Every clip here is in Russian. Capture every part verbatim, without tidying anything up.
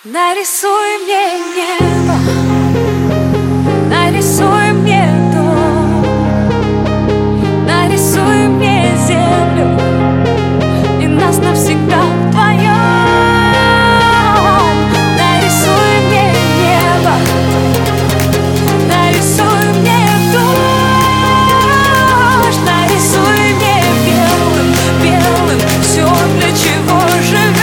Нарисуй мне небо, нарисуй мне дом, нарисуй мне землю и нас навсегда вдвоем. Нарисуй мне небо, нарисуй мне дождь, нарисуй мне белым, белым все, для чего живем.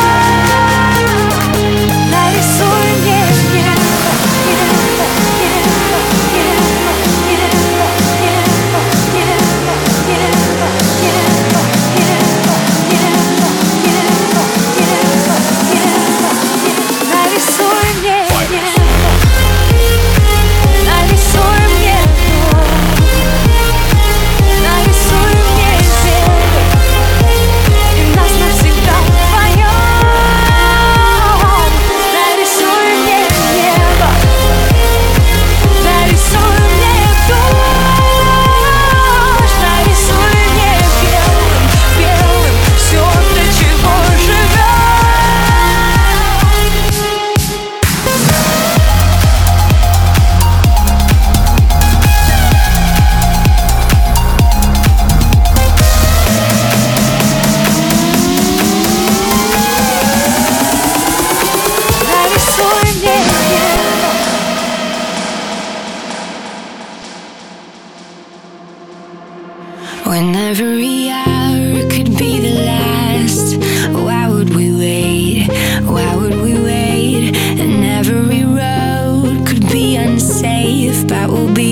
When every hour could be the last, why would we wait? Why would we wait? And every road could be unsafe, but we'll be